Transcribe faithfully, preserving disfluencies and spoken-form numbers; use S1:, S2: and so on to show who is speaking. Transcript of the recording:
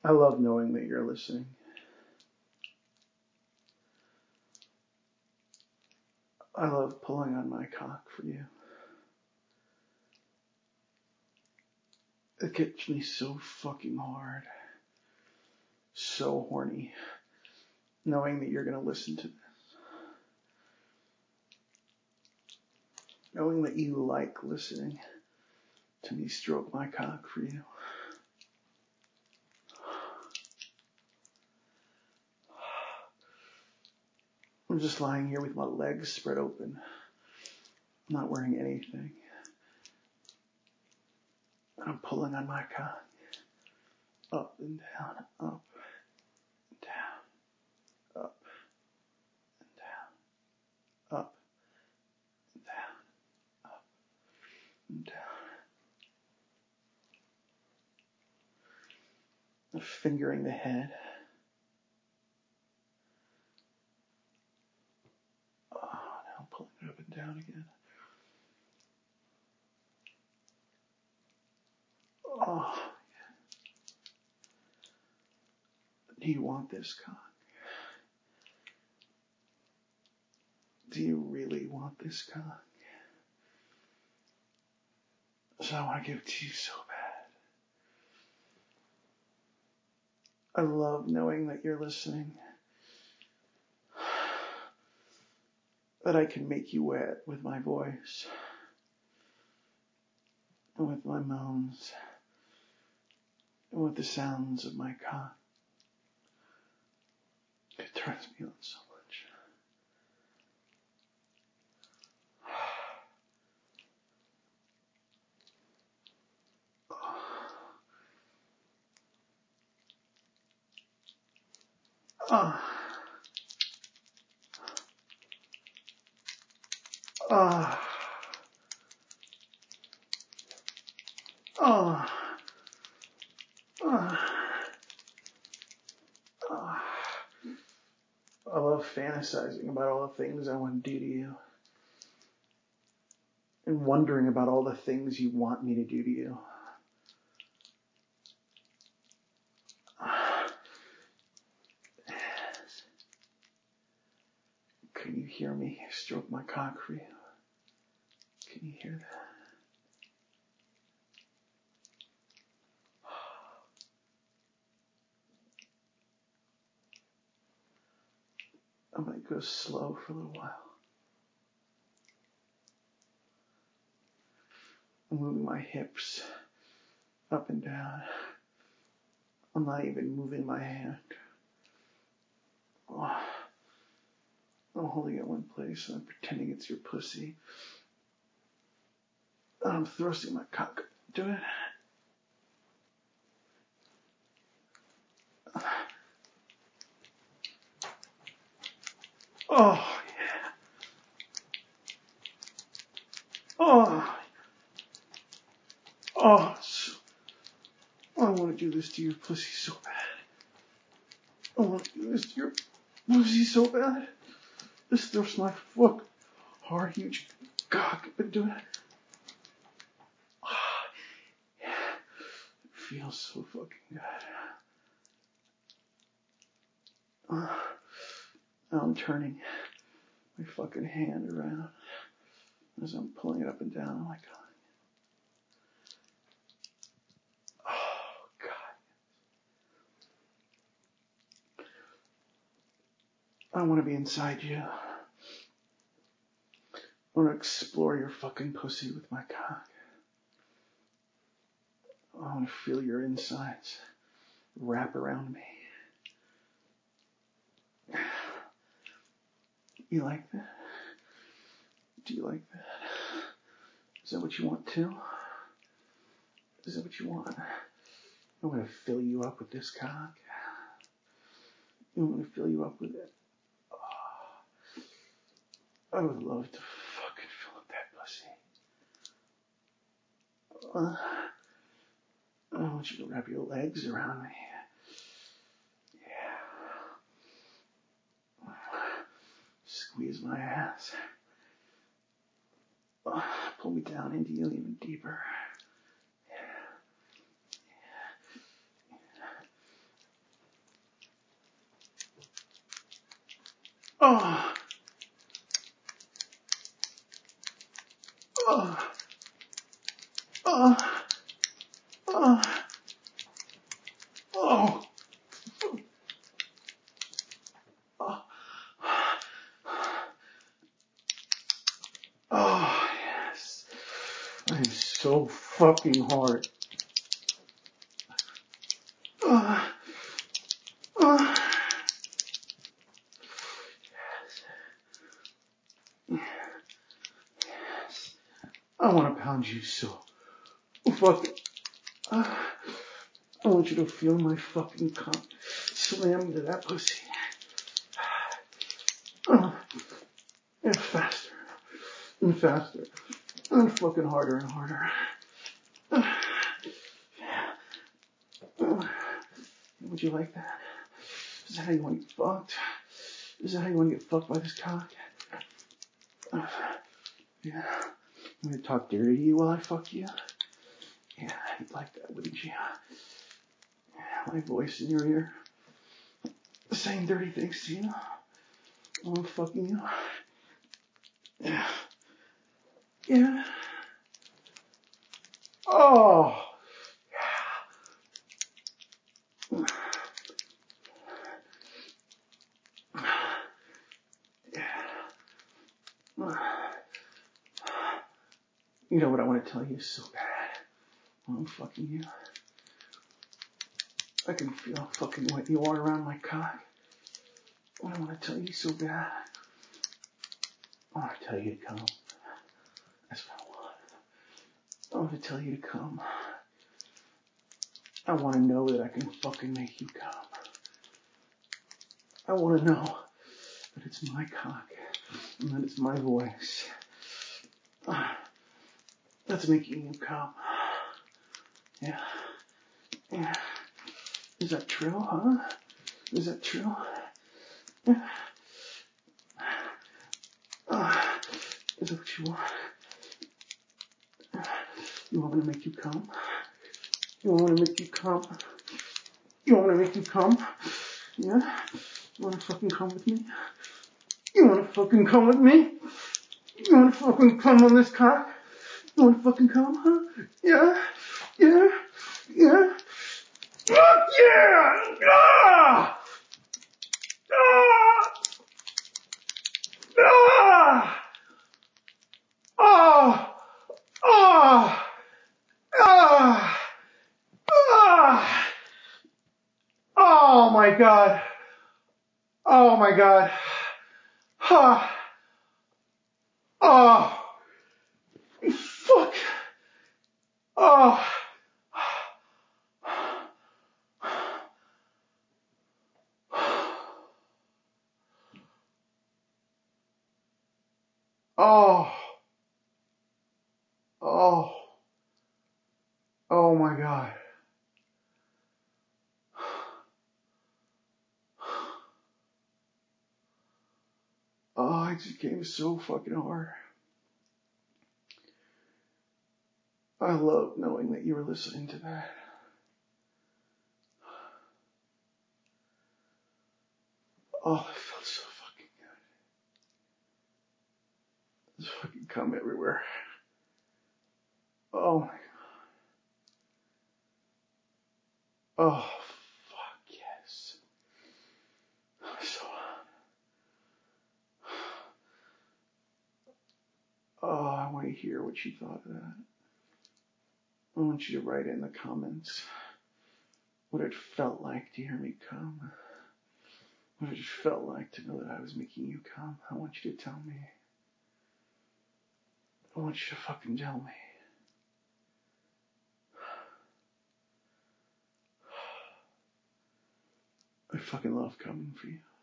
S1: I love knowing that you're listening. I love pulling on my cock for you. It gets me so fucking hard. So horny. Knowing that you're going to listen to this. Knowing that you like listening to me stroke my cock for you. I'm just lying here with my legs spread open. I'm not wearing anything. And I'm pulling on my cock. Up and down, up and down, up and down, up and down, up and down. I'm fingering the head. Oh, now I'm pulling it up and down again. Oh, do you want this cock? Do you really want this cock? So I want to give it to you so bad. I love knowing that you're listening. That I can make you wet with my voice. And with my moans. And with the sounds of my cock. It turns me on so much. Ah. Ah. Ah. Ah. Ah. I love fantasizing about all the things I want to do to you. And wondering about all the things you want me to do to you. Can you hear me stroke my cock for you? Can you hear that? I might go slow for a little while. I'm moving my hips up and down. I'm not even moving my hand. Oh. I'm holding it in one place and I'm pretending it's your pussy. And I'm thrusting my cock into it. Oh, yeah. Oh. Oh. So, I want to do this to your pussy so bad. I want to do this to your pussy so bad. Just thrust my fuck hard, huge cock up into it. Oh, yeah. It feels so fucking good. Uh, now I'm turning my fucking hand around as I'm pulling it up and down. Oh my God. Oh God. I want to be inside you. I want to explore your fucking pussy with my cock. I want to feel your insides wrap around me. You like that? Do you like that? Is that what you want too? Is that what you want? I want to fill you up with this cock. I want to fill you up with it. Oh, I would love to fucking fill up that pussy. Uh, I want you to wrap your legs around me. Yeah. Squeeze my ass. Uh, pull me down into you even deeper. Oh. Oh. Oh. Oh. Oh. Oh. Oh, yes. I am so fucking hard. Oh. Oh. Yes. Yes. I want to pound you so fucking. Uh, I want you to feel my fucking cum slam into that pussy. Uh, and faster. And faster. And fucking harder and harder. Uh, uh, would you like that? Is that how you want to get fucked? Is that how you want to get fucked by this cock? Uh, yeah. I'm gonna talk dirty to you while I fuck you. Yeah, you'd like that, wouldn't you? My voice in your ear, saying dirty things to you while I'm fucking you. Yeah. Yeah. Oh. Yeah. You know what I want to tell you so bad while I'm fucking you? I can feel how fucking wet you are around my cock. I want to tell you so bad. I want to tell you to come. That's what I want. I want to tell you to come. I want to know that I can fucking make you come. I want to know that it's my cock and that it's my voice that's making you come. Yeah. Yeah. Is that true, huh? Is that true? Yeah. Uh, is that what you want? You want me to make you come? You want me to make you come? You want me to make you come? Yeah? You want to fucking come with me? You want to fucking come with me? You want to fucking come on this cock? You want to fucking come, huh? Yeah? Yeah? Yeah? Fuck yeah! Ah! Ah! Ah! Oh! Oh! Ah! Ah! Oh my god! Oh my god! Ah! Oh! Fuck! Oh! Oh! Oh! Oh my god! Oh, it just came so fucking hard. I love knowing that you were listening to that. Oh, it felt so fucking good. There's fucking cum everywhere. Oh my god. Oh, fuck yes. So, oh, I want to hear what you thought of that. I want you to write in the comments what it felt like to hear me come. What it felt like to know that I was making you come. I want you to tell me. I want you to fucking tell me. I fucking love coming for you.